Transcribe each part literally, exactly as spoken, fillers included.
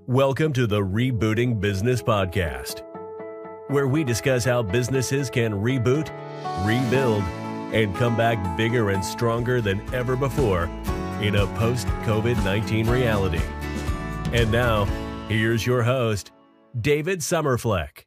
Welcome to the Rebooting Business Podcast, where we discuss how businesses can reboot, rebuild, and come back bigger and stronger than ever before in a post-COVID nineteen reality. And now, here's your host, David Summerfleck.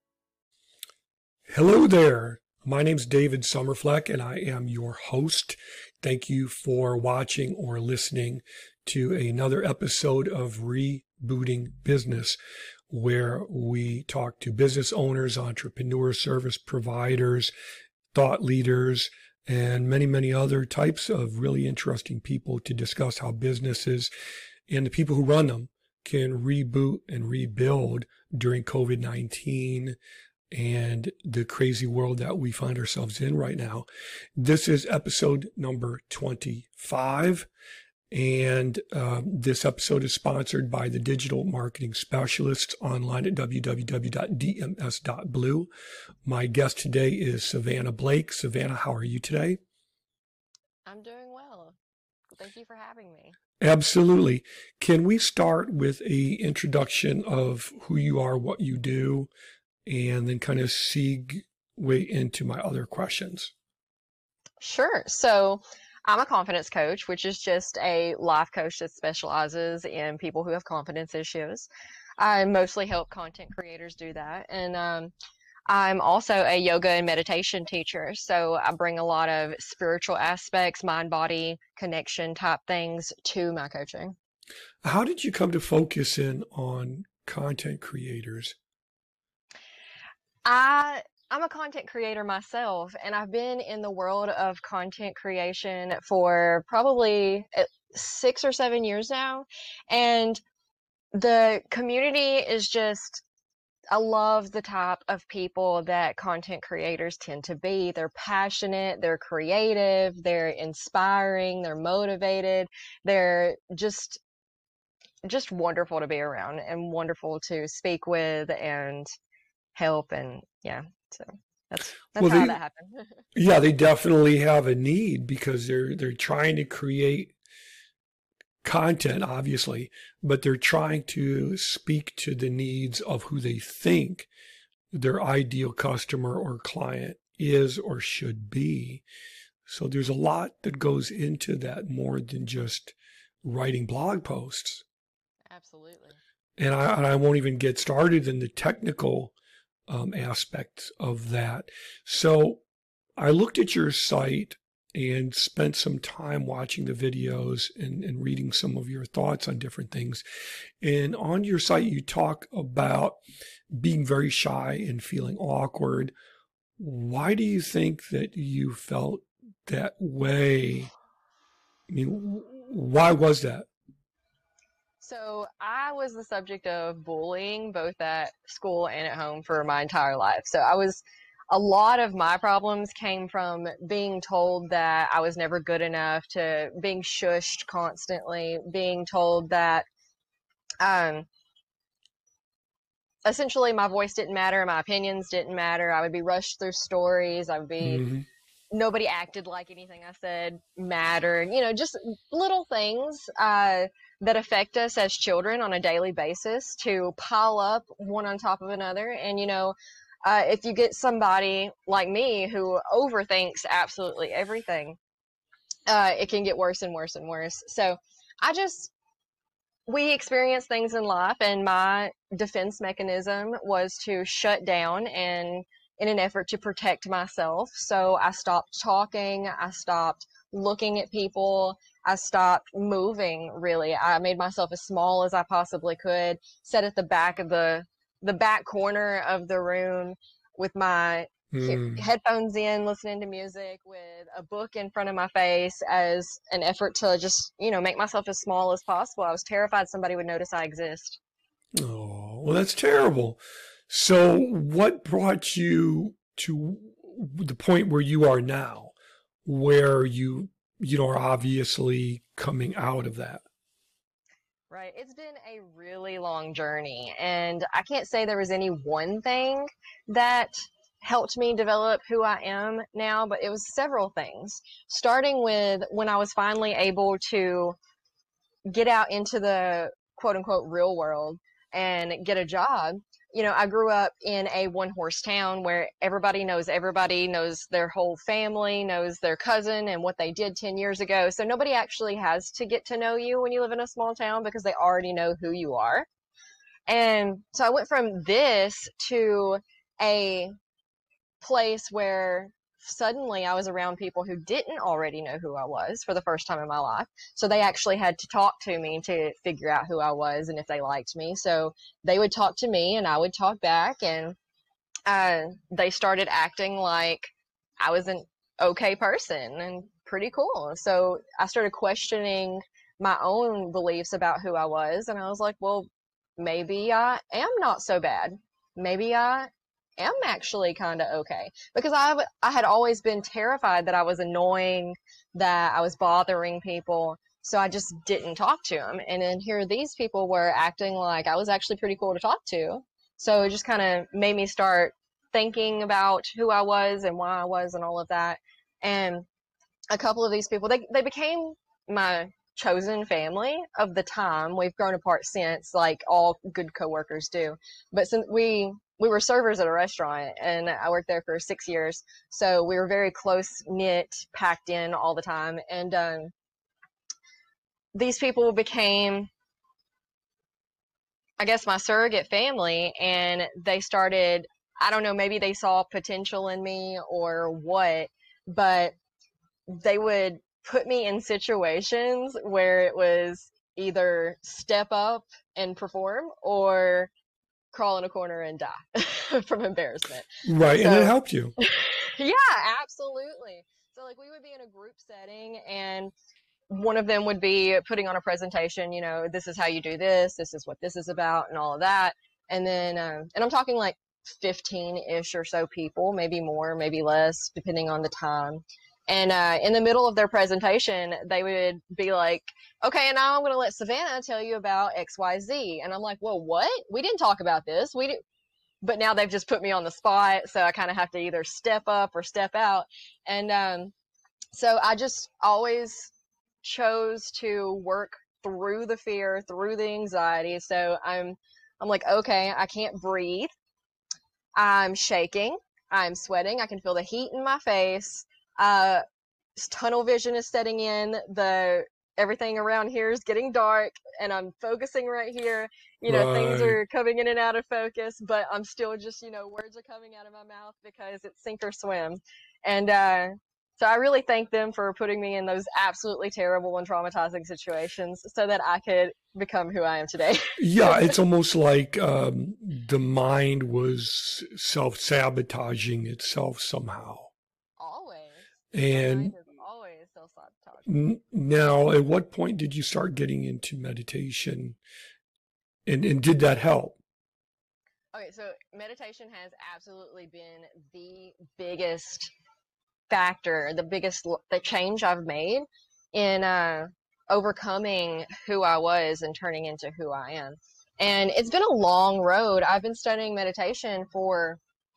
Hello there. My name's David Summerfleck, and I am your host. Thank you for watching or listening to another episode of Rebooting Business, where we talk to business owners, entrepreneurs, service providers, thought leaders, and many, many other types of really interesting people to discuss how businesses and the people who run them can reboot and rebuild during COVID nineteen and the crazy world that we find ourselves in right now. This is episode number twenty-five. And uh, this episode is sponsored by the Digital Marketing Specialists online at w w w dot d m s dot blue. My guest today is Savannah Blake. Savannah, how are you today? I'm doing well. Thank you for having me. Absolutely. Can we start with a introduction of who you are, what you do, and then kind of segue into my other questions? Sure. So I'm a confidence coach, which is just a life coach that specializes in people who have confidence issues. I mostly help content creators do that. And um, I'm also a yoga and meditation teacher. So I bring a lot of spiritual aspects, mind-body connection type things to my coaching. How did you come to focus in on content creators? I I'm a content creator myself, and I've been in the world of content creation for probably six or seven years now. And the community is just, I love the type of people that content creators tend to be. They're passionate, they're creative, they're inspiring, they're motivated, they're just, just wonderful to be around and wonderful to speak with and help. And yeah. So that's that's well, how they, that happened. Yeah, they definitely have a need because they're they're trying to create content, obviously, but they're trying to speak to the needs of who they think their ideal customer or client is or should be. So there's a lot that goes into that more than just writing blog posts. Absolutely. And I and I won't even get started in the technical Um, aspects of that. So I looked at your site and spent some time watching the videos and, and reading some of your thoughts on different things. And on your site, you talk about being very shy and feeling awkward. Why do you think that you felt that way? I mean, why was that? So I was the subject of bullying both at school and at home for my entire life. So I was, a lot of my problems came from being told that I was never good enough, to being shushed constantly, being told that um, essentially my voice didn't matter, my opinions didn't matter. I would be rushed through stories. I would be, mm-hmm. Nobody acted like anything I said mattered. You know, just little things uh, that affect us as children on a daily basis to pile up one on top of another. And, you know, uh, if you get somebody like me who overthinks absolutely everything, uh, it can get worse and worse and worse. So I just, we experience things in life, and my defense mechanism was to shut down and in an effort to protect myself. So I stopped talking. I stopped looking at people. I stopped moving, really. I made myself as small as I possibly could, sat at the back of the, the back corner of the room with my mm. headphones in, listening to music with a book in front of my face as an effort to just, you know, make myself as small as possible. I was terrified somebody would notice I exist. Oh, well, that's terrible. So what brought you to the point where you are now, where you, you know, are obviously coming out of that? Right. It's been a really long journey, and I can't say there was any one thing that helped me develop who I am now, but it was several things, starting with when I was finally able to get out into the quote unquote real world and get a job. You know, I grew up in a one horse town where everybody knows everybody, knows their whole family, knows their cousin and what they did ten years ago. So nobody actually has to get to know you when you live in a small town because they already know who you are. And so I went from this to a place where suddenly I was around people who didn't already know who I was for the first time in my life. So they actually had to talk to me to figure out who I was and if they liked me. So they would talk to me and I would talk back, and uh, they started acting like I was an okay person and pretty cool. So I started questioning my own beliefs about who I was. And I was like, well, maybe I am not so bad. Maybe I am actually kind of okay, because I I had always been terrified that I was annoying, that I was bothering people, so I just didn't talk to them. And then here these people were acting like I was actually pretty cool to talk to, so it just kind of made me start thinking about who I was and why I was and all of that. And a couple of these people, they they became my chosen family of the time. We've grown apart since, like all good coworkers do, but since we we were servers at a restaurant, and I worked there for six years. So we were very close knit, packed in all the time. And um, these people became, I guess, my surrogate family. And they started, I don't know, maybe they saw potential in me or what, but they would put me in situations where it was either step up and perform or crawl in a corner and die from embarrassment. Right. So, and it helped you. Yeah, absolutely. So like we would be in a group setting, and one of them would be putting on a presentation, you know, this is how you do this, this is what this is about, and all of that. And then, um, and I'm talking like fifteen-ish or so people, maybe more, maybe less, depending on the time. And uh, in the middle of their presentation, they would be like, okay, and now I'm going to let Savannah tell you about X Y Z. And I'm like, well, what? We didn't talk about this. We did. But now they've just put me on the spot. So I kind of have to either step up or step out. And um, so I just always chose to work through the fear, through the anxiety. So I'm, I'm like, okay, I can't breathe. I'm shaking. I'm sweating. I can feel the heat in my face. Uh, tunnel vision is setting in. The everything around here is getting dark, and I'm focusing right here. You know, right. Things are coming in and out of focus, but I'm still just, you know, words are coming out of my mouth because it's sink or swim. And uh, so I really thank them for putting me in those absolutely terrible and traumatizing situations so that I could become who I am today. Yeah, it's almost like um, the mind was self-sabotaging itself somehow. And always self-sabotage. Now, at what point did you start getting into meditation, and, and did that help? Okay, so meditation has absolutely been the biggest factor, the biggest the change I've made in uh, overcoming who I was and turning into who I am. And it's been a long road. I've been studying meditation for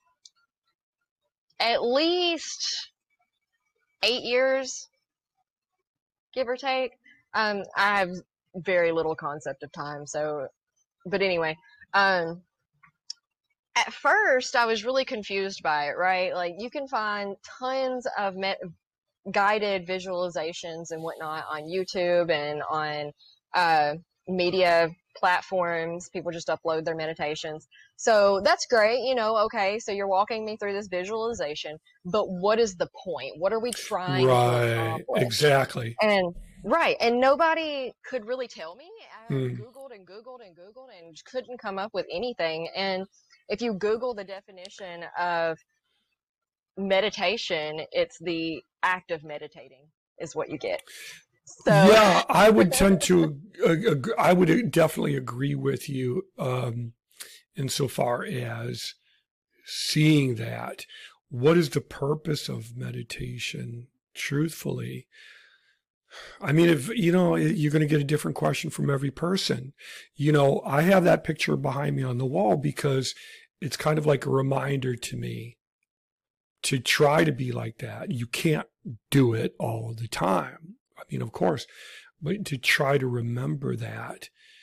at least eight years, give or take. Um, I have very little concept of time. So, but anyway, um, at first I was really confused by it, right? Like you can find tons of met- guided visualizations and whatnot on YouTube and on, uh, media platforms. People just upload their meditations. So that's great. You know, okay, so you're walking me through this visualization, but what is the point? What are we trying right, to accomplish? Exactly. And right. And nobody could really tell me. I hmm. Googled and Googled and Googled and couldn't come up with anything. And if you Google the definition of meditation, it's the act of meditating is what you get. So. Yeah, I would tend to, uh, I would definitely agree with you um, insofar as seeing that. What is the purpose of meditation, truthfully? I mean, if, you know, you're going to get a different question from every person. You know, I have that picture behind me on the wall because it's kind of like a reminder to me to try to be like that. You can't do it all the time. I mean, of course, but to try to remember that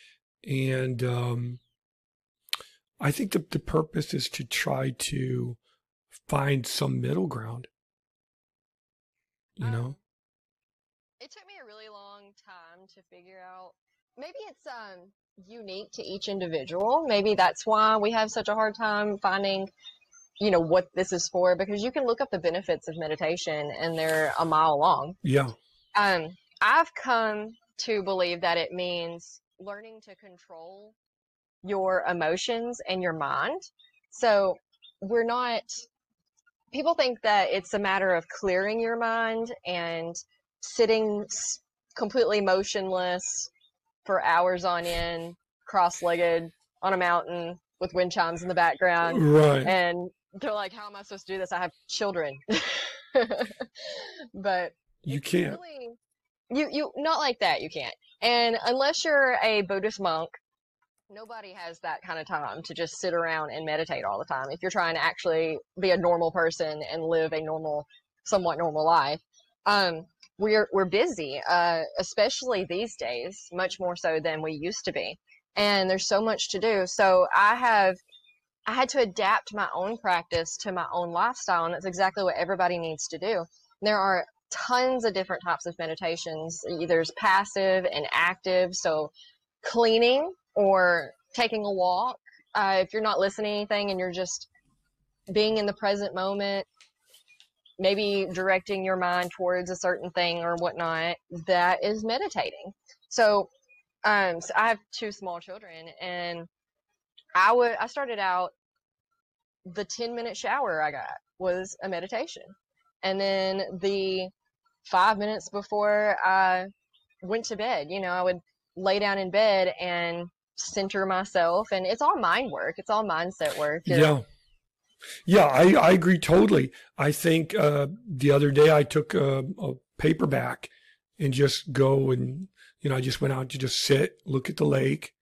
And um, I think the, the purpose is to try to find some middle ground, you Um, know? it took me a really long time to figure out. Maybe it's um unique to each individual. Maybe that's why we have such a hard time finding, you know, what this is for, because you can look up the benefits of meditation and they're a mile long. Yeah. Um, I've come to believe that it means learning to control your emotions and your mind. So we're not, people think that it's a matter of clearing your mind and sitting s- completely motionless for hours on end, cross-legged on a mountain with wind chimes in the background. Right. And they're like, how am I supposed to do this? I have children. But You it's can't. really, you, you, not like that, you can't. And unless you're a Buddhist monk, nobody has that kind of time to just sit around and meditate all the time. If you're trying to actually be a normal person and live a normal, somewhat normal life, um, we're we're busy, uh, especially these days, much more so than we used to be. And there's so much to do. So I have I had to adapt my own practice to my own lifestyle, and that's exactly what everybody needs to do. There are tons of different types of meditations. There's passive and active. So cleaning or taking a walk, uh, if you're not listening to anything and you're just being in the present moment, maybe directing your mind towards a certain thing or whatnot, that is meditating. So, um, so I have two small children, and I would I started out, the ten minute shower I got was a meditation, and then the five minutes before I went to bed, you know, I would lay down in bed and center myself, and it's all mind work. It's all mindset work. You're, Yeah. Yeah, I, I agree totally. I think uh, the other day I took a, a paperback and just go and, you know, I just went out to just sit, look at the lake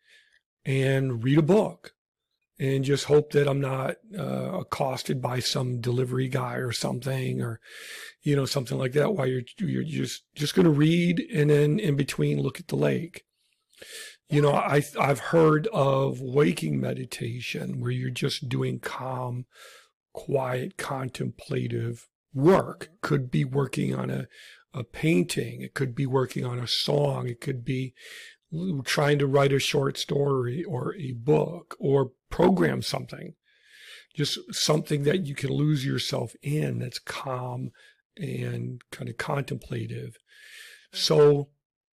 and read a book and just hope that I'm not uh, accosted by some delivery guy or something, or, you know, something like that, while you're, you're just, just going to read and then in between look at the lake. You know, I, I've heard of waking meditation where you're just doing calm, quiet, contemplative work. Could be working on a, a painting. It could be working on a song. It could be trying to write a short story or a book or program something. Just something that you can lose yourself in that's calm and kind of contemplative. So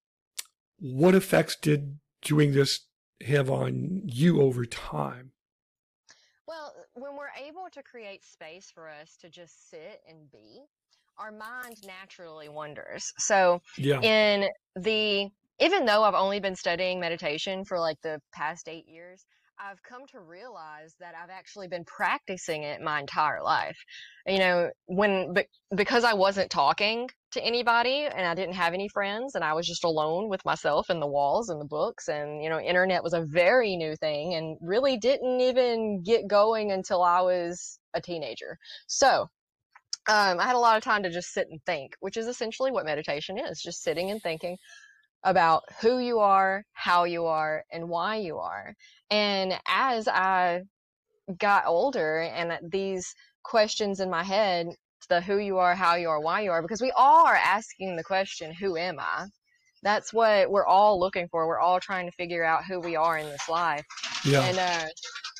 what effects did doing this have on you over time? well, when we're able to create space for us to just sit and be, our mind naturally wanders. So Yeah. in the, even though I've only been studying meditation for like the past eight years, I've come to realize that I've actually been practicing it my entire life. You know, when, be, because I wasn't talking to anybody and I didn't have any friends and I was just alone with myself and the walls and the books, and, you know, internet was a very new thing and really didn't even get going until I was a teenager. So, um, I had a lot of time to just sit and think, which is essentially what meditation is, just sitting and thinking about who you are, how you are, and why you are. And as I got older and these questions in my head, the who you are, how you are, why you are, because we all are asking the question, who am I? That's what we're all looking for. We're all trying to figure out who we are in this life. Yeah. And uh,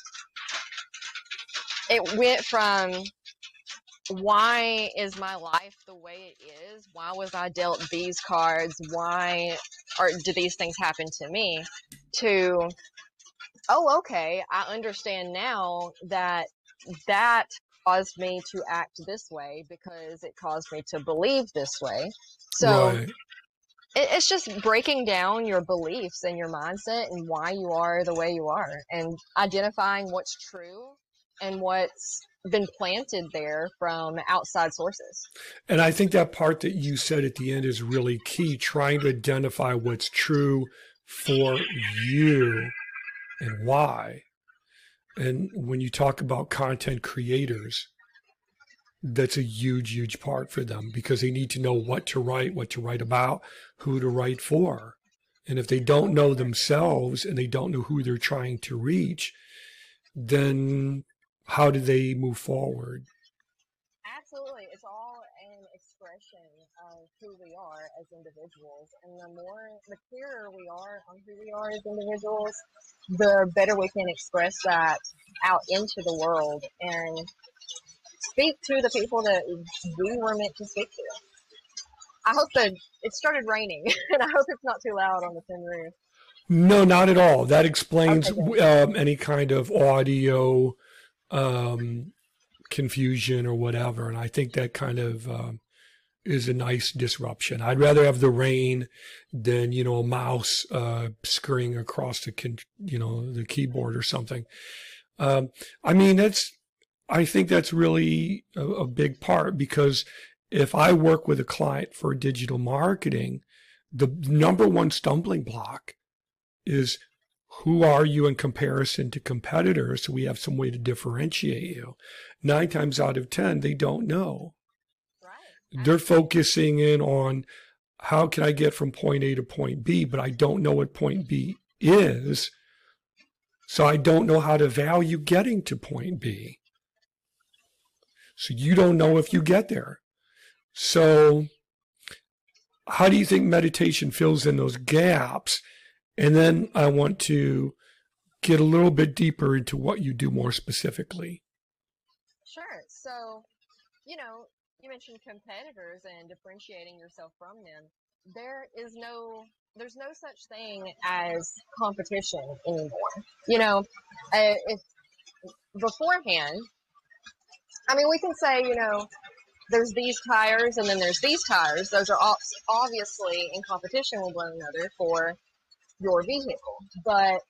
it went from, why is my life the way it is? Why was I dealt these cards? Why or do these things happen to me? To, oh, okay, I understand now that that caused me to act this way because it caused me to believe this way. So Right. it, it's just breaking down your beliefs and your mindset and why you are the way you are, and identifying what's true and what's been planted there from outside sources. And I think that part that you said at the end is really key, trying to identify what's true for you and why. And when you talk about content creators, that's a huge, huge part for them because they need to know what to write, what to write about, who to write for. And if they don't know themselves and they don't know who they're trying to reach, then how do they move forward? Absolutely. It's all an expression of who we are as individuals. And the more, the clearer we are on who we are as individuals, the better we can express that out into the world and speak to the people that we were meant to speak to. I hope that it started raining, and I hope it's not too loud on the tin roof. No, not at all. That explains Okay, um, any kind of audio um, confusion or whatever. And I think that kind of um, is a nice disruption. I'd rather have the rain than, you know, a mouse uh, scurrying across the, con- you know, the keyboard or something. Um, I mean, that's, I think that's really a, a big part, because if I work with a client for digital marketing, the number one stumbling block is, who are you in comparison to competitors? So we have some way to differentiate you. Nine times out of ten, they don't know. right. They're focusing in on, how can I get from point A to point B, but I don't know what point B is. So I don't know how to value getting to point B. So you don't know if you get there. So how do you think meditation fills in those gaps? And then I want to get a little bit deeper into what you do more specifically. Sure. So, you know, you mentioned competitors and differentiating yourself from them. There is no, there's no such thing as competition anymore. You know, uh, if beforehand, I mean, we can say, you know, there's these tires and then there's these tires. Those are obviously in competition with one another for your vehicle. But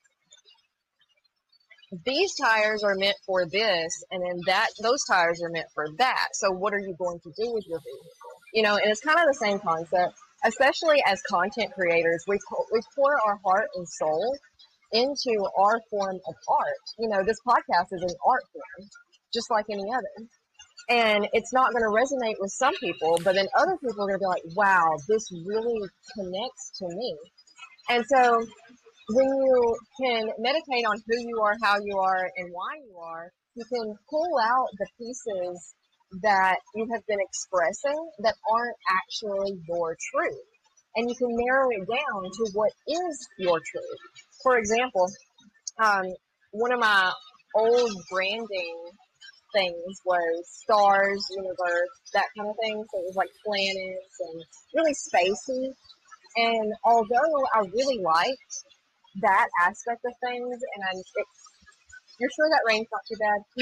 these tires are meant for this, and then that those tires are meant for that. So what are you going to do with your vehicle? You know, and it's kind of the same concept, especially as content creators. We, we pour our heart and soul into our form of art. You know, this podcast is an art form, just like any other. And it's not going to resonate with some people, but then other people are going to be like, wow, this really connects to me. And so when you can meditate on who you are, how you are, and why you are, you can pull out the pieces that you have been expressing that aren't actually your truth. And you can narrow it down to what is your truth. For example, um, one of my old branding things was stars, universe, that kind of thing. So it was like planets and really spacey. And although I really liked that aspect of things, and I'm, it, you're sure that rain's not too bad?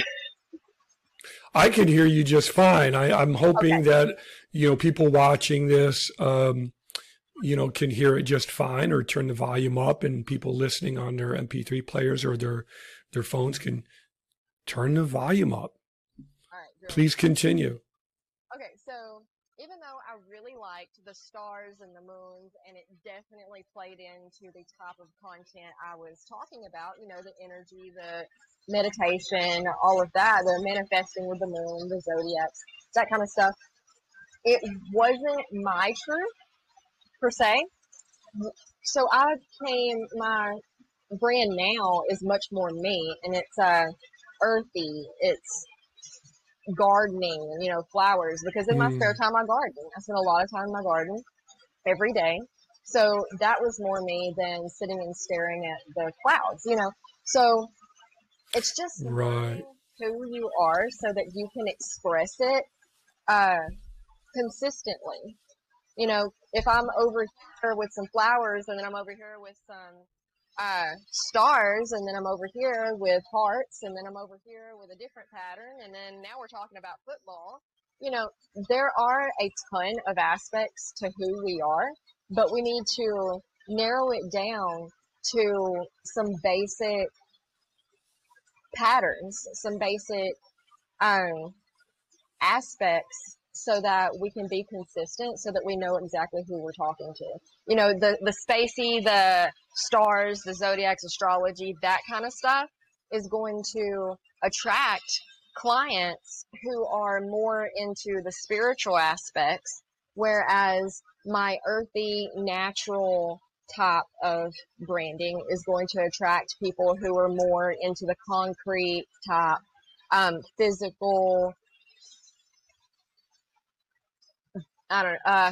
I can hear you just fine. I, I'm hoping Okay. that, you know, people watching this, um, you know, can hear it just fine, or turn the volume up, and people listening on their M P three players or their, their phones can turn the volume up. All right, good. Please continue. Okay, so even though I really liked the stars and the moons, and it definitely played into the type of content I was talking about, you know, the energy, the meditation, all of that, the manifesting with the moon, the zodiacs, that kind of stuff, it wasn't my truth per se. So I came, my brand now is much more me, and it's uh, earthy, it's gardening, you know, flowers, because in my Mm. spare time I garden. I spend a lot of time in my garden every day. So that was more me than sitting and staring at the clouds, you know. So it's just Right. learning who you are so that you can express it uh, consistently. You know, if I'm over here with some flowers, and then I'm over here with some uh, stars, and then I'm over here with hearts, and then I'm over here with a different pattern, and then now we're talking about football. You know, there are a ton of aspects to who we are, but we need to narrow it down to some basic patterns, some basic um, aspects, so that we can be consistent, so that we know exactly who we're talking to. You know, the, the spacey, the stars, the zodiacs, astrology, that kind of stuff is going to attract clients who are more into the spiritual aspects, whereas my earthy, natural type of branding is going to attract people who are more into the concrete type, um, physical, I don't know, uh,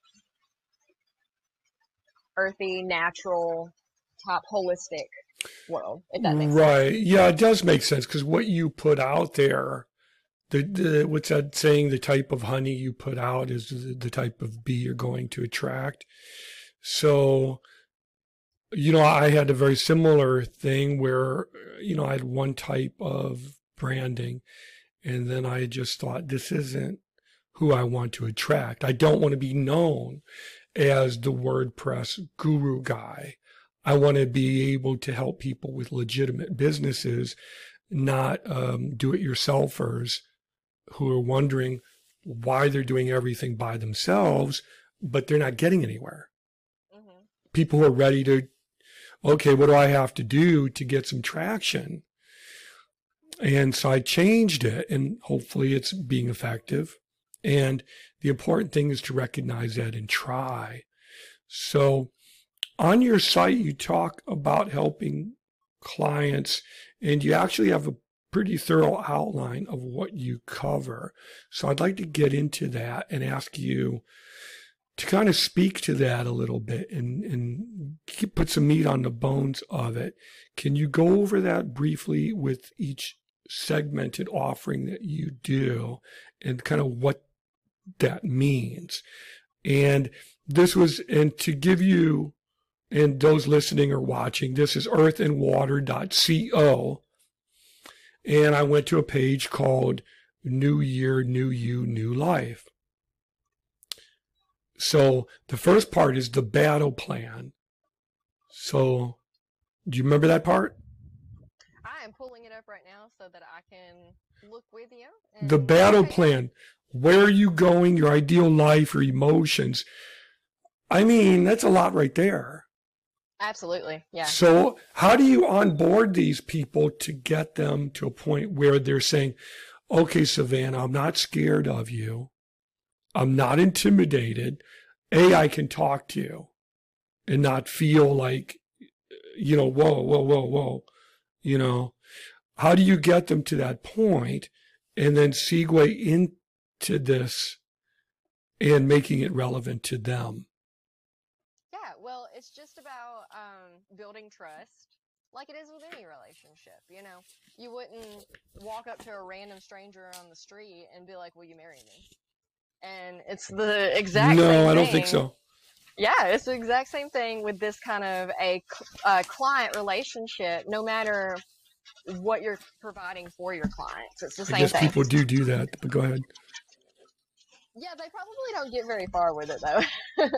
earthy, natural type, holistic world, if that makes right. sense. Yeah, it does make sense, because what you put out there, the, the what's that saying? The type of honey you put out is the, the type of bee you're going to attract. So, you know, I had a very similar thing where, you know, I had one type of branding, and then I just thought, this isn't who I want to attract. I don't want to be known as the WordPress guru guy. I want to be able to help people with legitimate businesses, not um, do-it-yourselfers who are wondering why they're doing everything by themselves, but they're not getting anywhere. Mm-hmm. People who are ready to, okay, what do I have to do to get some traction? And so I changed it, and hopefully it's being effective. And the important thing is to recognize that and try. So on your site, you talk about helping clients, and you actually have a pretty thorough outline of what you cover. So I'd like to get into that and ask you to kind of speak to that a little bit and, and put some meat on the bones of it. Can you go over that briefly with each segmented offering that you do and kind of what that means? And this was, and to give you and those listening or watching, this is earth and water dot co. And I went to a page called New Year, New You, New Life. So the first part is the battle plan. So do you remember that part? I am pulling it up right now so that I can look with you. The battle plan. Where are you going? Your ideal life, your emotions. I mean, that's a lot right there. Absolutely. Yeah. So how do you onboard these people to get them to a point where they're saying, okay, Savannah, I'm not scared of you. I'm not intimidated. A, I can talk to you and not feel like, you know, whoa, whoa, whoa, whoa. You know, how do you get them to that point and then segue into this and making it relevant to them? Yeah, well, it's just about um, building trust, like it is with any relationship. You know, you wouldn't walk up to a random stranger on the street and be like, will you marry me? And it's the exact no, same thing. No, I don't think so. Yeah, it's the exact same thing with this kind of a, a client relationship, no matter what you're providing for your clients. It's the same I guess thing. People do do that, but go ahead. Yeah, they probably don't get very far with it, though.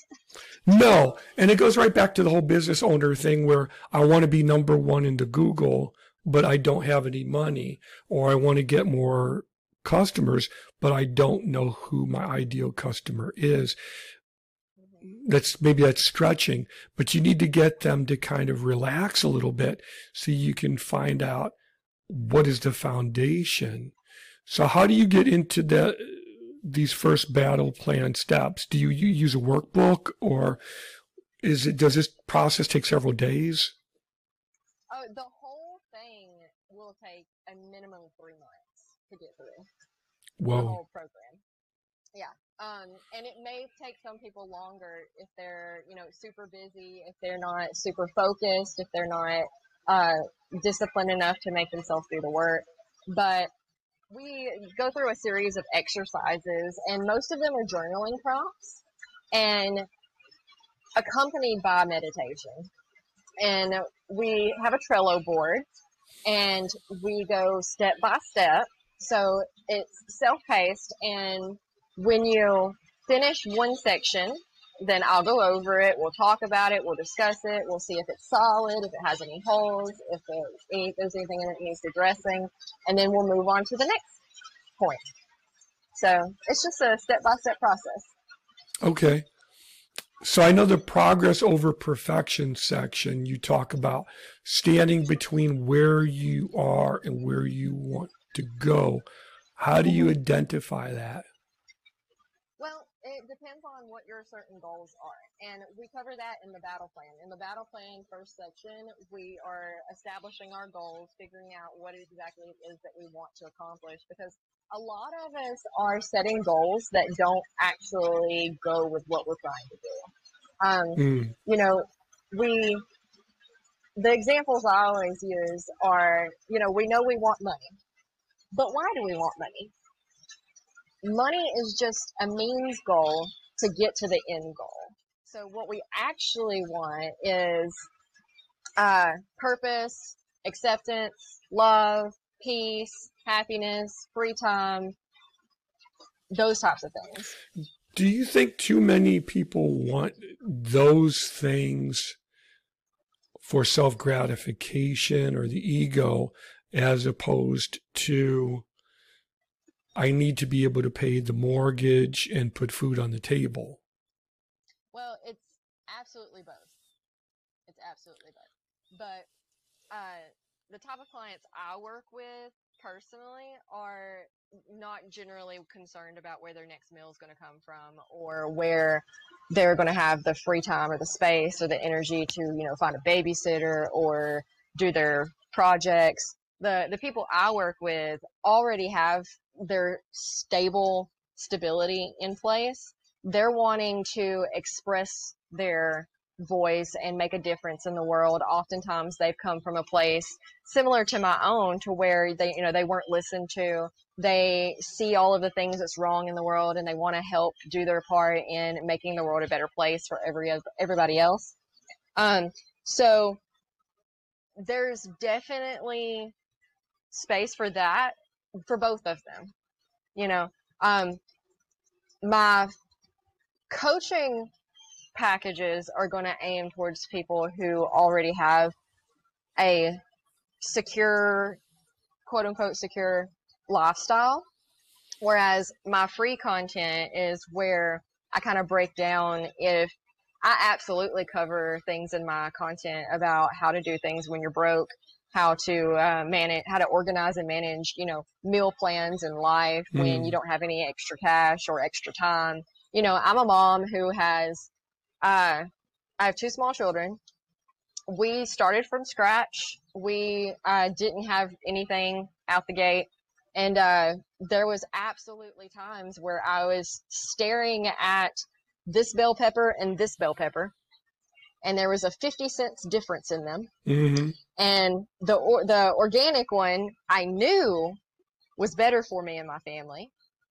No, and it goes right back to the whole business owner thing where I want to be number one into Google, but I don't have any money, or I want to get more customers, but I don't know who my ideal customer is. That's maybe that's stretching, but you need to get them to kind of relax a little bit so you can find out what is the foundation. So how do you get into the these first battle plan steps? Do you, you use a workbook, or is it does this process take several days? Oh, the whole thing will take a minimum of three months to get through. Whoa. The whole program. Yeah. Um, and it may take some people longer if they're, you know, super busy, if they're not super focused, if they're not uh, disciplined enough to make themselves do the work. But we go through a series of exercises, and most of them are journaling prompts and accompanied by meditation. And we have a Trello board, and we go step by step. So it's self-paced, and when you finish one section, then I'll go over it. We'll talk about it. We'll discuss it. We'll see if it's solid, if it has any holes, if there's anything in it that needs addressing, and then we'll move on to the next point. So it's just a step-by-step process. Okay. So I know the progress over perfection section, you talk about standing between where you are and where you want to go. How do you identify that? Well, it depends on what your certain goals are. And we cover that in the battle plan. In the battle plan first section, we are establishing our goals, figuring out what exactly it is that we want to accomplish, because a lot of us are setting goals that don't actually go with what we're trying to do. Um, mm. You know, we, the examples I always use are, you know, we know we want money, but why do we want money? Money is just a means goal to get to the end goal. So what we actually want is uh, purpose, acceptance, love, peace, happiness, free time, those types of things. Do you think too many people want those things for self-gratification or the ego, as opposed to, I need to be able to pay the mortgage and put food on the table? Well, it's absolutely both. It's absolutely both. But uh, the type of clients I work with personally are not generally concerned about where their next meal is going to come from, or where they're going to have the free time or the space or the energy to, you know, find a babysitter or do their projects. The the people I work with already have their stable stability in place. They're wanting to express their voice and make a difference in the world. Oftentimes they've come from a place similar to my own, to where they, you know, they weren't listened to. They see all of the things that's wrong in the world, and they want to help do their part in making the world a better place for every everybody else. Um, so there's definitely space for that for both of them. You know, um, my coaching packages are going to aim towards people who already have a secure, quote unquote, secure lifestyle. Whereas my free content is where I kind of break down, if I absolutely cover things in my content about how to do things when you're broke, how to uh, manage, how to organize and manage, you know, meal plans in life mm. when you don't have any extra cash or extra time. You know, I'm a mom who has, uh, I have two small children. We started from scratch. We uh, didn't have anything out the gate. And uh, there was absolutely times where I was staring at this bell pepper and this bell pepper, and there was a fifty cents difference in them. Mm-hmm. And the or, the organic one I knew was better for me and my family,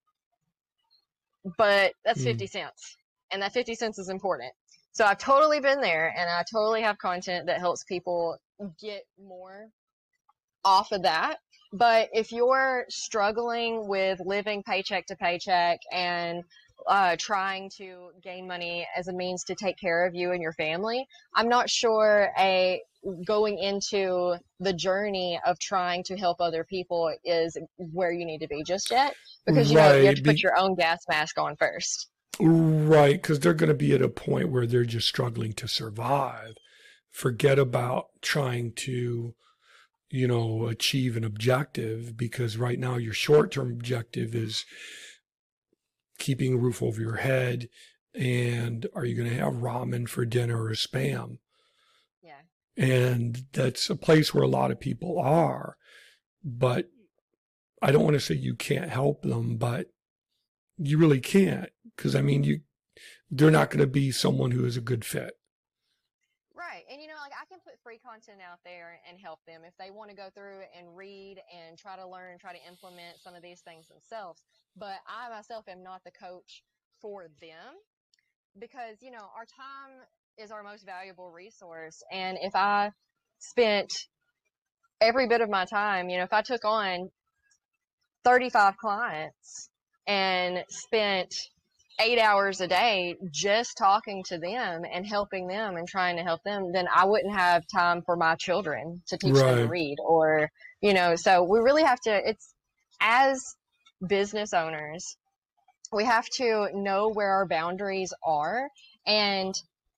but that's mm. fifty cents, and that fifty cents is important. So I've totally been there, and I totally have content that helps people get more off of that. But if you're struggling with living paycheck to paycheck and uh, trying to gain money as a means to take care of you and your family, I'm not sure a going into the journey of trying to help other people is where you need to be just yet, because you right. know you have to put your own gas mask on first. Right, because they're going to be at a point where they're just struggling to survive. Forget about trying to, you know, achieve an objective, because right now your short-term objective is keeping a roof over your head, and are you going to have ramen for dinner or Spam? Yeah. And that's a place where a lot of people are, but I don't want to say you can't help them, but you really can't, because I mean, you, they're not going to be someone who is a good fit. Right. And, you know, like I can put free content out there and help them if they want to go through and read and try to learn, try to implement some of these things themselves. But I myself am not the coach for them, because, you know, our time is our most valuable resource. And if I spent every bit of my time, you know, if I took on thirty-five clients and spent eight hours a day just talking to them and helping them and trying to help them, then I wouldn't have time for my children to teach right. them to read, or, you know, so we really have to, it's, as business owners, we have to know where our boundaries are and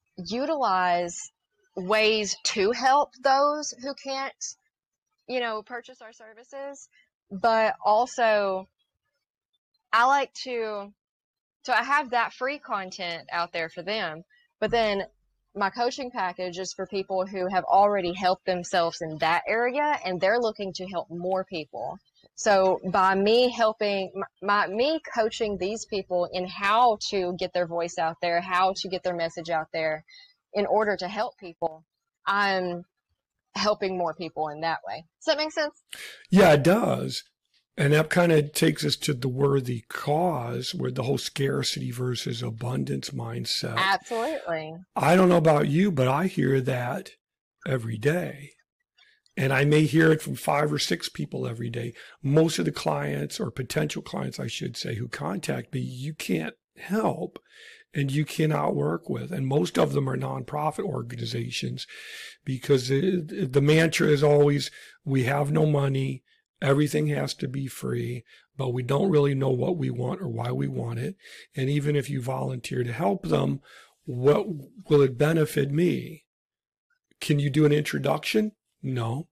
utilize ways to help those who can't, you know, purchase our services. But also, I like to So I have that free content out there for them. But then my coaching package is for people who have already helped themselves in that area and they're looking to help more people. So by me helping, my, me coaching these people in how to get their voice out there, how to get their message out there in order to help people, I'm helping more people in that way. Does that make sense? Yeah, it does. And that kind of takes us to the worthy cause, where the whole scarcity versus abundance mindset. Absolutely. I don't know about you, but I hear that every day. And I may hear it from five or six people every day. Most of the clients, or potential clients, I should say, who contact me, you can't help and you cannot work with. And most of them are nonprofit organizations, because it, the mantra is always, we have no money. Everything has to be free, but we don't really know what we want or why we want it. And even if you volunteer to help them, what will it benefit me? Can you do an introduction? No.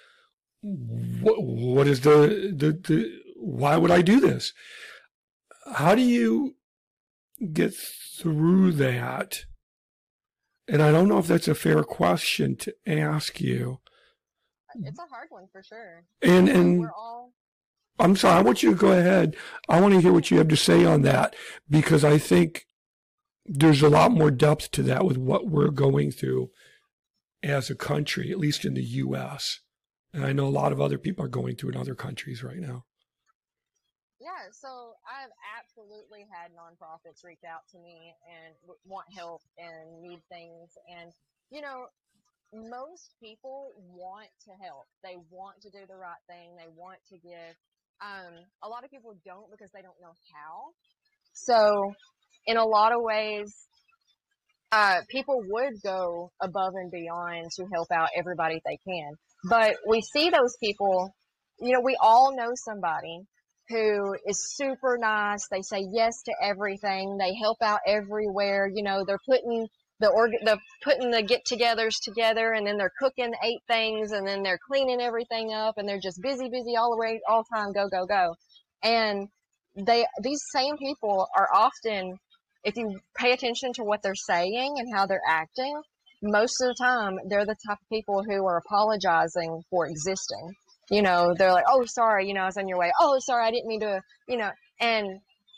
What, what is the, the, the, why would I do this? How do you get through that? And I don't know if that's a fair question to ask you. It's a hard one for sure. And, and we're all... I'm sorry, I want you to go ahead. I want to hear what you have to say on that, because I think there's a lot more depth to that with what we're going through as a country, at least in the U S. And I know a lot of other people are going through in other countries right now. Yeah, so I've absolutely had nonprofits reach out to me and want help and need things. And, you know, most people want to help. They want to do the right thing. They want to give. Um, a lot of people don't because they don't know how. So in a lot of ways, uh, people would go above and beyond to help out everybody they can. But we see those people, you know, we all know somebody who is super nice. They say yes to everything. They help out everywhere. You know, they're putting the org, the putting the get-togethers together, and then they're cooking eight things, and then they're cleaning everything up, and they're just busy, busy all the way, all the time, go, go, go. And they, these same people are often, if you pay attention to what they're saying and how they're acting, most of the time they're the type of people who are apologizing for existing. You know, they're like, oh, sorry, you know, I was on your way. Oh, sorry, I didn't mean to, you know, and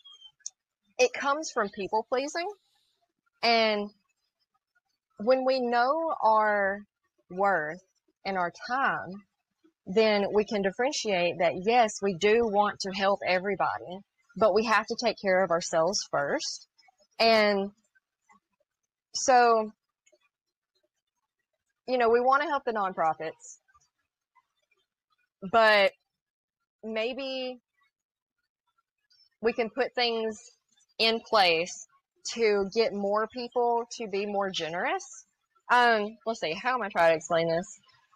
it comes from people pleasing. And when we know our worth and our time, then we can differentiate that, yes, we do want to help everybody, but we have to take care of ourselves first. And so, you know, we want to help the nonprofits, but maybe we can put things in place to get more people to be more generous. Um, let's see, how am I trying to explain this?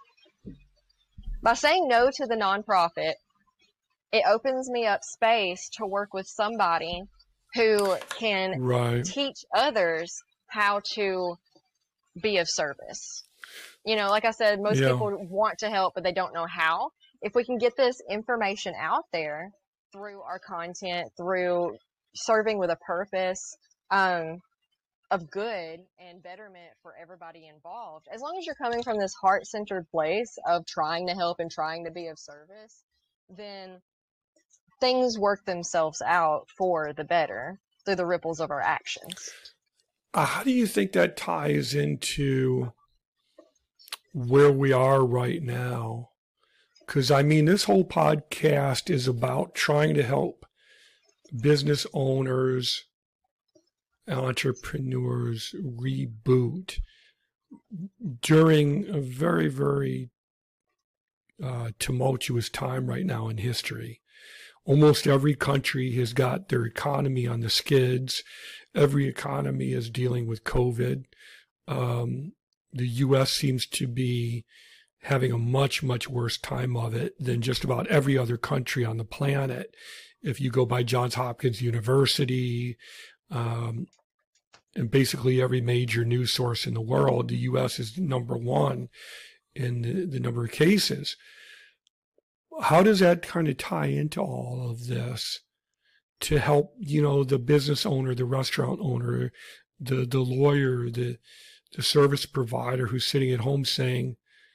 By saying no to the nonprofit, it opens me up space to work with somebody who can right. teach others how to be of service. You know, like I said, most yeah. people want to help, but they don't know how. If we can get this information out there through our content, through serving with a purpose, um, of good and betterment for everybody involved, as long as you're coming from this heart-centered place of trying to help and trying to be of service, then things work themselves out for the better through the ripples of our actions. Uh, how do you think that ties into where we are right now? Because, I mean, this whole podcast is about trying to help business owners, entrepreneurs reboot during a very, very uh, tumultuous time right now in history. Almost every country has got their economy on the skids. Every economy is dealing with COVID. Um, the U S seems to be having a much, much worse time of it than just about every other country on the planet. If you go by Johns Hopkins University, um, and basically every major news source in the world, the U S is number one in the, the number of cases. How does that kind of tie into all of this? to help, you know, the business owner, the restaurant owner, the, the lawyer, the, the service provider who's sitting at home saying,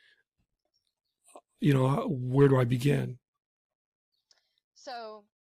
you know, where do I begin? So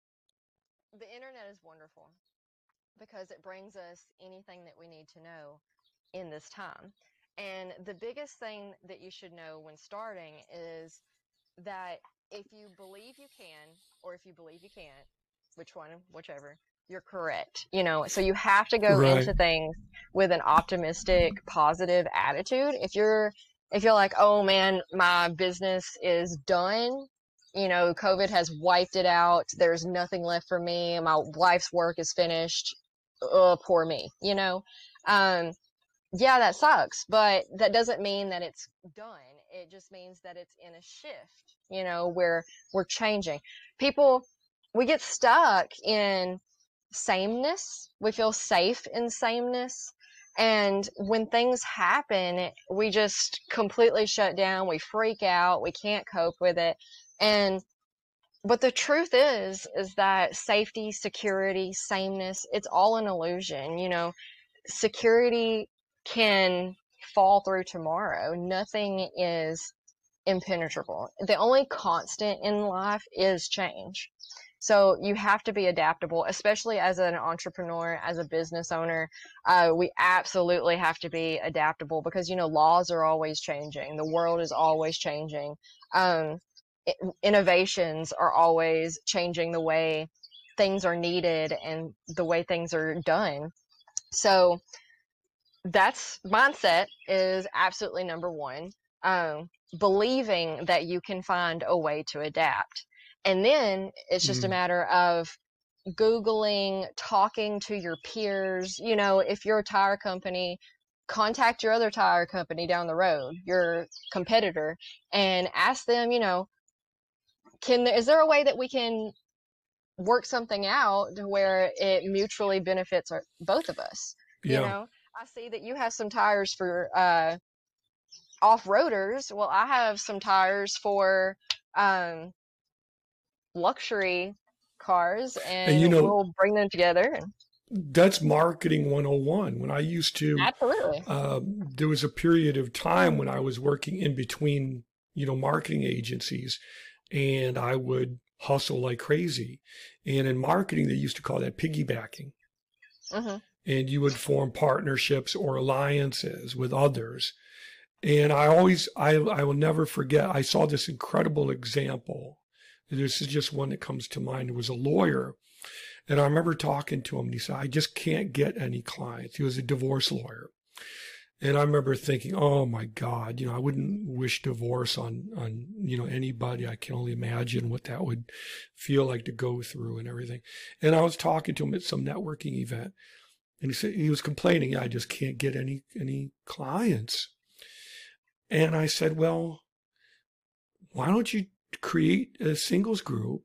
the internet is wonderful because it brings us anything that we need to know in this time. And the biggest thing that you should know when starting is that if you believe you can, or if you believe you can't, which one, whichever, you're correct. You know, so you have to go Right. into things with an optimistic, positive attitude. If you're, if you're like, oh man, my business is done, you know, COVID has wiped it out. There's nothing left for me. My life's work is finished. Oh, poor me, you know? Um, yeah, that sucks, but that doesn't mean that it's done. It just means that it's in a shift, you know, where we're changing. People, we get stuck in sameness. We feel safe in sameness. And when things happen, we just completely shut down. We freak out. We can't cope with it. And, but the truth is, is that safety, security, sameness, it's all an illusion. You know, security can fall through tomorrow. Nothing is impenetrable. The only constant in life is change. So you have to be adaptable, especially as an entrepreneur, as a business owner. Uh, we absolutely have to be adaptable because, you know, laws are always changing. The world is always changing. Um, it, innovations are always changing the way things are needed and the way things are done. So that's mindset is absolutely number one. Um, believing that you can find a way to adapt. And then it's just mm. a matter of Googling, talking to your peers. You know, if you're a tire company, contact your other tire company down the road, your competitor, and ask them, you know, can is there a way that we can work something out where it mutually benefits our, both of us? Yeah. You know, I see that you have some tires for uh, off-roaders. Well, I have some tires for um, luxury cars, and, and you know, we'll bring them together. And... That's marketing one oh one. When I used to, absolutely, uh, there was a period of time when I was working in between, you know, marketing agencies, and I would hustle like crazy. And in marketing, they used to call that piggybacking. Mm-hmm. And you would form partnerships or alliances with others. And I always, I, I will never forget, I saw this incredible example. This is just one that comes to mind. It was a lawyer. And I remember talking to him, and he said, I just can't get any clients. He was a divorce lawyer. And I remember thinking, oh my God, you know, I wouldn't wish divorce on, on, you know, anybody. I can only imagine what that would feel like to go through and everything. And I was talking to him at some networking event, and he said, he was complaining, I just can't get any, any clients. And I said, well, why don't you create a singles group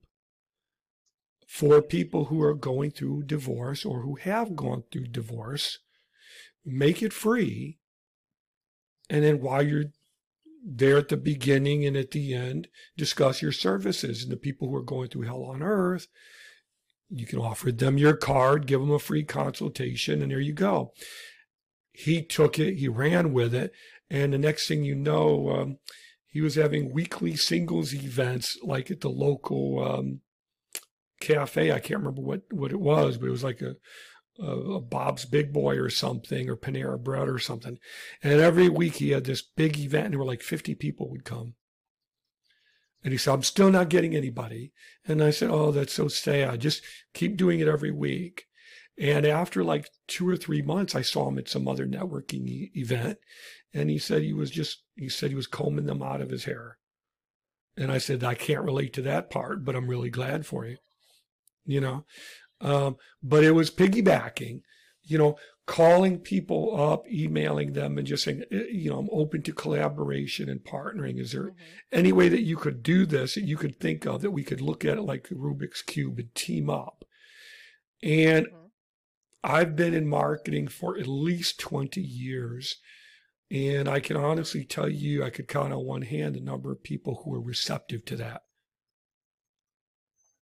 for people who are going through divorce or who have gone through divorce, make it free. And then while you're there at the beginning and at the end, discuss your services. And the people who are going through hell on earth, you can offer them your card, give them a free consultation, and there you go. He took it, he ran with it. And the next thing you know, um, he was having weekly singles events like at the local um, cafe. I can't remember what, what it was, but it was like a, a, a Bob's Big Boy or something, or Panera Bread or something. And every week he had this big event, and there were like fifty people would come. And he said, I'm still not getting anybody. And I said, oh, that's so sad. Just keep doing it every week. And after like two or three months, I saw him at some other networking e- event. And he said he was just, he said he was combing them out of his hair. And I said, I can't relate to that part, but I'm really glad for you. You know, um, but it was piggybacking, you know, calling people up, emailing them and just saying, you know, I'm open to collaboration and partnering. Is there mm-hmm. any way that you could do this, that you could think of, that we could look at it like a Rubik's Cube and team up? And mm-hmm. I've been in marketing for at least twenty years. And I can honestly tell you, I could count on one hand the number of people who are receptive to that.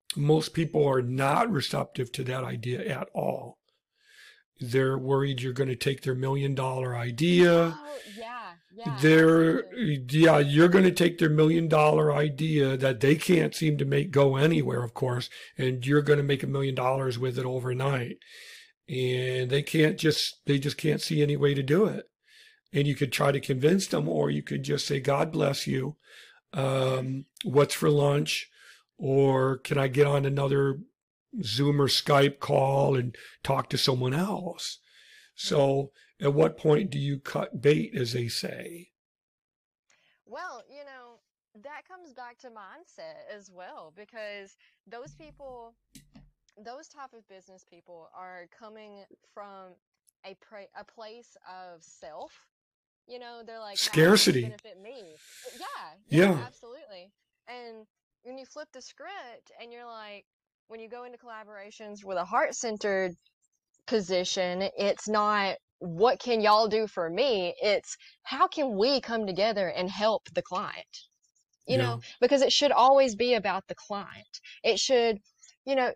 most people are not receptive to that idea at all. They're worried you're going to take their million dollar idea. Oh, yeah, yeah. They're, absolutely. yeah, you're going to take their million dollar idea that they can't seem to make go anywhere, of course, and you're going to make a million dollars with it overnight. And they can't just, they just can't see any way to do it. And you could try to convince them, or you could just say, God bless you. Um, what's for lunch? Or can I get on another Zoom or Skype call and talk to someone else? So at what point do you cut bait, as they say? Well, you know, that comes back to mindset as well, because those people, those type of business people are coming from a pra- a place of self. You know, they're like, scarcity. how does this benefit me? Yeah, yeah, Yeah. absolutely. And when you flip the script and you're like, when you go into collaborations with a heart-centered position, it's not, what can y'all do for me? It's, how can we come together and help the client? You Yeah. know, because it should always be about the client. It should, you know,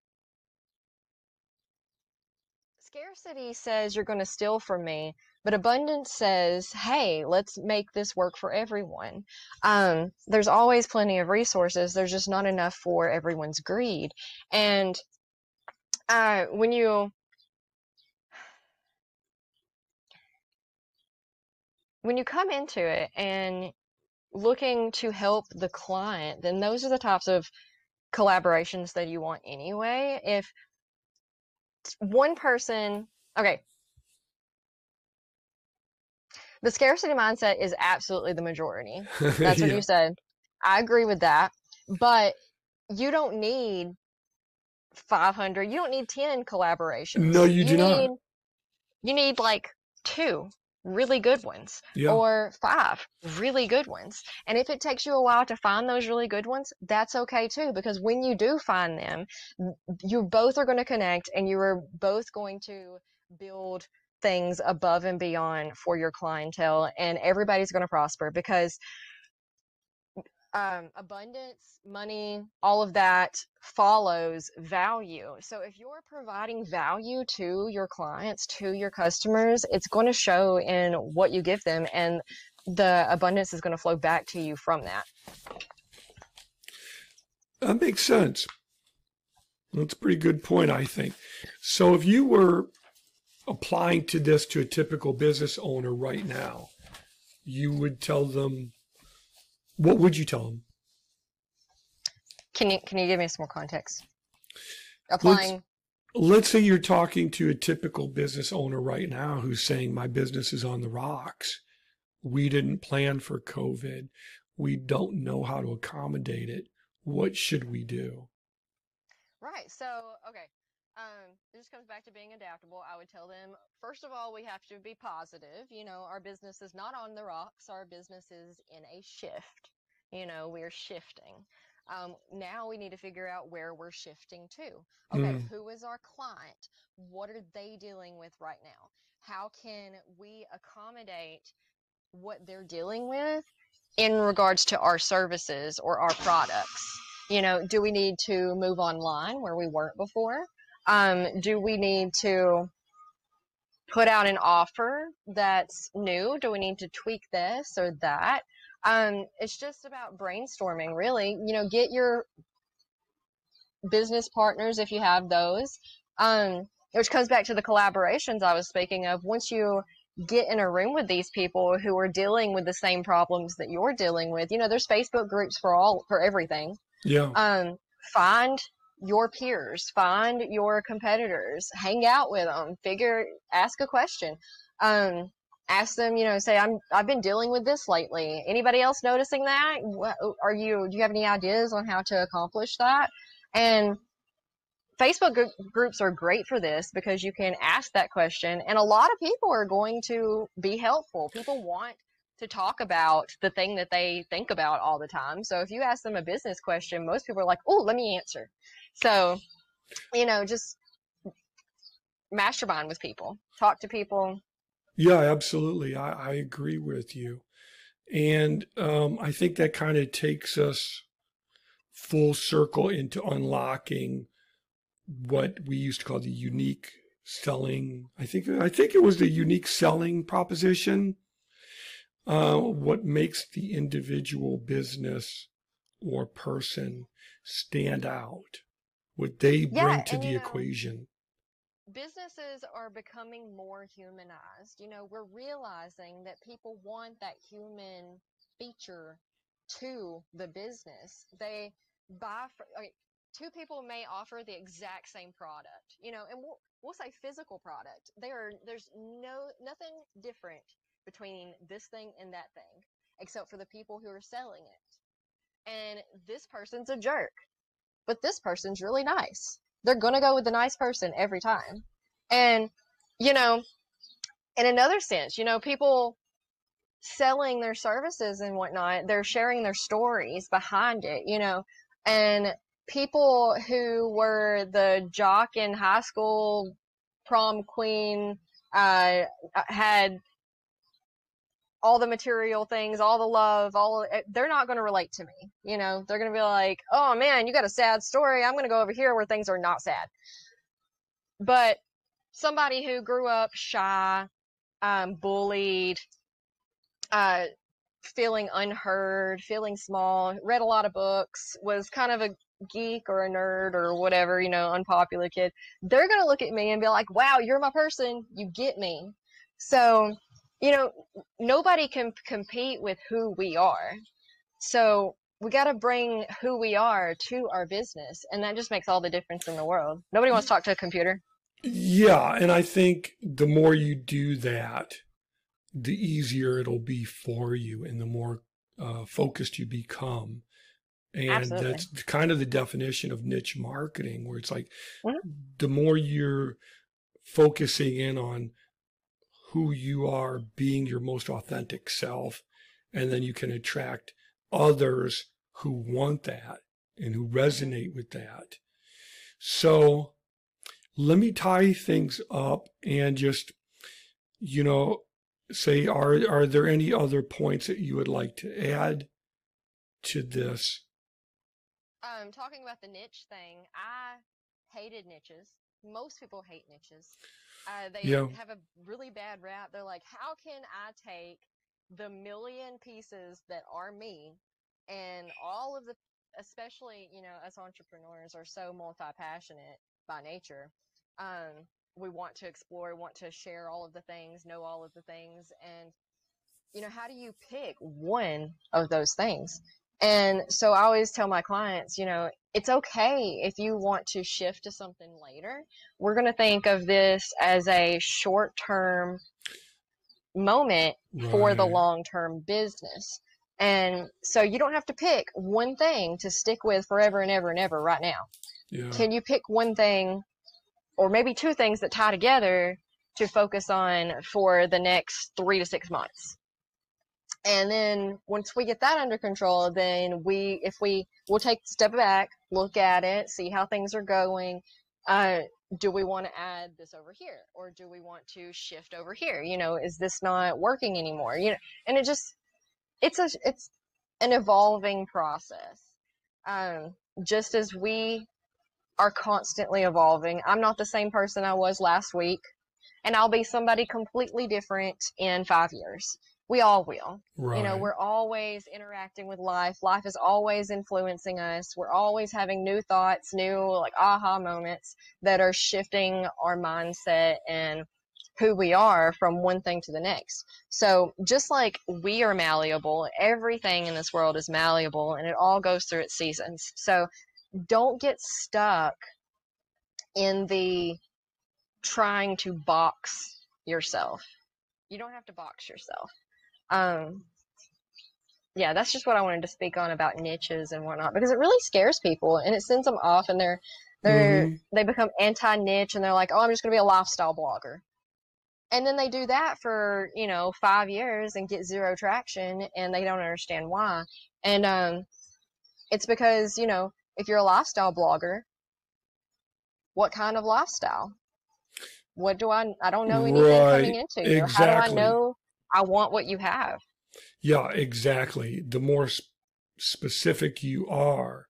scarcity says you're going to steal from me, but abundance says, hey, let's make this work for everyone. Um, there's always plenty of resources. There's just not enough for everyone's greed. And uh, when you when you come into it and looking to help the client, then those are the types of collaborations that you want anyway. If one person, okay, the scarcity mindset is absolutely the majority. That's what Yeah. you said. I agree with that. But you don't need five hundred. You don't need ten collaborations. No, you do you not. need, You need like two really good ones, Yeah. or five really good ones. And if it takes you a while to find those really good ones, that's okay too, because when you do find them, you both are going to connect and you are both going to build things above and beyond for your clientele, and everybody's going to prosper, because um, abundance, money, all of that follows value. So if you're providing value to your clients, to your customers, it's going to show in what you give them, and the abundance is going to flow back to you from that. That makes sense. That's a pretty good point, I think. So if you were applying to this to a typical business owner right now, you would tell them, what would you tell them? Can you can you give me some more context? Applying. Let's, let's say you're talking to a typical business owner right now who's saying, my business is on the rocks. We didn't plan for COVID. We don't know how to accommodate it. What should we do? Right. So, okay. Um, it just comes back to being adaptable. I would tell them, first of all, we have to be positive. You know, our business is not on the rocks. Our business is in a shift. You know, we're shifting. Um, now we need to figure out where we're shifting to. Okay, Mm. who is our client? What are they dealing with right now? How can we accommodate what they're dealing with in regards to our services or our products? You know, do we need to move online where we weren't before? Um, do we need to put out an offer that's new? Do we need to tweak this or that? Um, it's just about brainstorming, really. You know, get your business partners, if you have those, um, which comes back to the collaborations I was speaking of. Once you get in a room with these people who are dealing with the same problems that you're dealing with, you know, there's Facebook groups for all, for everything. Yeah. Um, find your peers, find your competitors, hang out with them, figure, ask a question. Um, ask them, you know, say, I'm, I've been dealing with this lately. Anybody else noticing that? What, are you, do you have any ideas on how to accomplish that? And Facebook gr- groups are great for this, because you can ask that question, and a lot of people are going to be helpful. People want to talk about the thing that they think about all the time. So if you ask them a business question, most people are like, oh, let me answer. So, you know, just mastermind with people, talk to people. Yeah, absolutely. I, I agree with you. And um, I think that kind of takes us full circle into unlocking what we used to call the unique selling. I think I think it was the unique selling proposition. Uh, what makes the individual business or person stand out? What they bring Yeah, to and the you know, equation. businesses are becoming more humanized. You know, we're realizing that people want that human feature to the business. They buy, for, okay, two people may offer the exact same product, you know, and we'll, we'll say physical product. There, there's no, nothing different between this thing and that thing, except for the people who are selling it. And this person's a jerk, but this person's really nice. They're going to go with the nice person every time. And, you know, in another sense, you know, people selling their services and whatnot, they're sharing their stories behind it, you know, and people who were the jock in high school, prom queen, uh, had all the material things, all the love, all they're not going to relate to me. You know, they're going to be like, oh man, you got a sad story. I'm going to go over here where things are not sad. But somebody who grew up shy, um, bullied, uh, feeling unheard, feeling small, read a lot of books, was kind of a geek or a nerd or whatever, you know, unpopular kid. They're going to look at me and be like, wow, you're my person. You get me. So, you know, nobody can compete with who we are. So we got to bring who we are to our business. And that just makes all the difference in the world. Nobody wants to talk to a computer. Yeah. And I think the more you do that, the easier it'll be for you and the more uh, focused you become. And Absolutely. That's kind of the definition of niche marketing, where it's like, mm-hmm. the more you're focusing in on who you are, being your most authentic self, and then you can attract others who want that and who resonate with that. So let me tie things up and just, you know, say, are, are there any other points that you would like to add to this? Um, talking about the niche thing, I hated niches. Most people hate niches. Uh, they yeah. have a really bad rap. They're like, how can I take the million pieces that are me and all of the, especially, you know, us entrepreneurs are so multi-passionate by nature. Um, we want to explore, want to share all of the things, know all of the things. And, you know, how do you pick one of those things? And so I always tell my clients, you know, it's okay if you want to shift to something later. We're going to think of this as a short-term moment right. for the long-term business. And so you don't have to pick one thing to stick with forever and ever and ever right now. Yeah. Can you pick one thing or maybe two things that tie together to focus on for the next three to six months? And then once we get that under control, then we, if we, we'll take a step back, look at it, see how things are going. Uh, do we want to add this over here? Or do we want to shift over here? You know, is this not working anymore? You know, and it just, it's a, it's an evolving process. Um, just as we are constantly evolving. I'm not the same person I was last week, and I'll be somebody completely different in five years. We all will. Right. You know, we're always interacting with life. Life is always influencing us. We're always having new thoughts, new like aha moments that are shifting our mindset and who we are from one thing to the next. So just like we are malleable, everything in this world is malleable, and it all goes through its seasons. So don't get stuck in the trying to box yourself. You don't have to box yourself. Um, yeah, that's just what I wanted to speak on about niches and whatnot, because it really scares people and it sends them off, and they're, they're, mm-hmm. they become anti-niche, and they're like, oh, I'm just going to be a lifestyle blogger. And then they do that for, you know, five years and get zero traction, and they don't understand why. And, um, it's because, you know, if you're a lifestyle blogger, what kind of lifestyle? What do I, I don't know anything right. coming into you. Exactly. How do I know I want what you have? Yeah, exactly. The more sp- specific you are,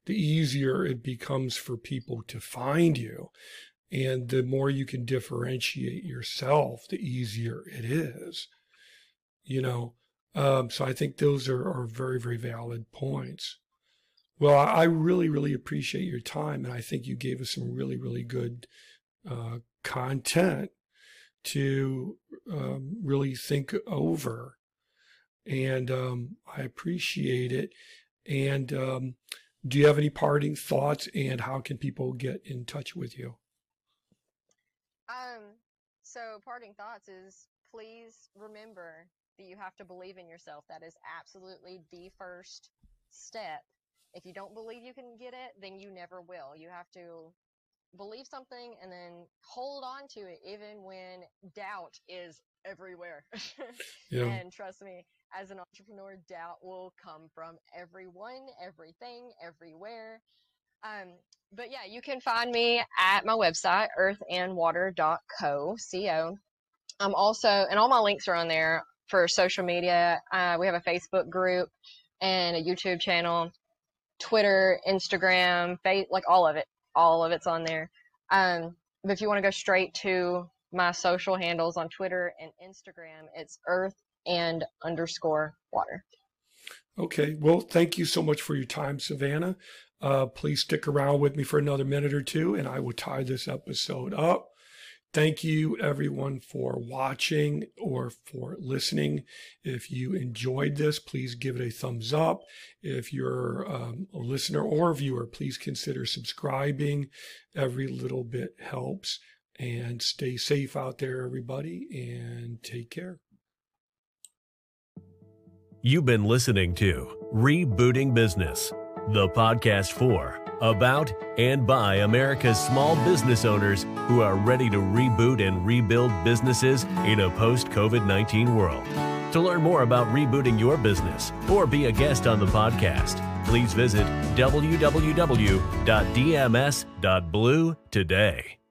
the easier it becomes for people to find you. And the more you can differentiate yourself, the easier it is, you know. Um, so I think those are, are very, very valid points. Well, I, I really, really appreciate your time. And I think you gave us some really, really good uh, content to um, really think over. And um, I appreciate it. And um, do you have any parting thoughts, and how can people get in touch with you? Um, so parting thoughts is, please remember that you have to believe in yourself. That is absolutely the first step. If you don't believe you can get it, then you never will. You have to believe something and then hold on to it, even when doubt is everywhere. Yeah. And trust me, as an entrepreneur, doubt will come from everyone, everything, everywhere. Um, but yeah, you can find me at my website, earth and water dot co, C O. I'm also, and all my links are on there for social media. Uh, we have a Facebook group and a YouTube channel, Twitter, Instagram, face, like all of it, all of it's on there. Um, but if you want to go straight to my social handles on Twitter and Instagram, it's earth and underscore water. Okay. Well, thank you so much for your time, Savannah. Uh, please stick around with me for another minute or two, and I will tie this episode up. Thank you, everyone, for watching or for listening. If you enjoyed this, please give it a thumbs up. If you're um, a listener or a viewer, please consider subscribing. Every little bit helps. And stay safe out there, everybody, and take care. You've been listening to Rebooting Business, the podcast for, about, and by America's small business owners who are ready to reboot and rebuild businesses in a post-COVID nineteen world. To learn more about rebooting your business or be a guest on the podcast, please visit w w w dot d m s dot blue today.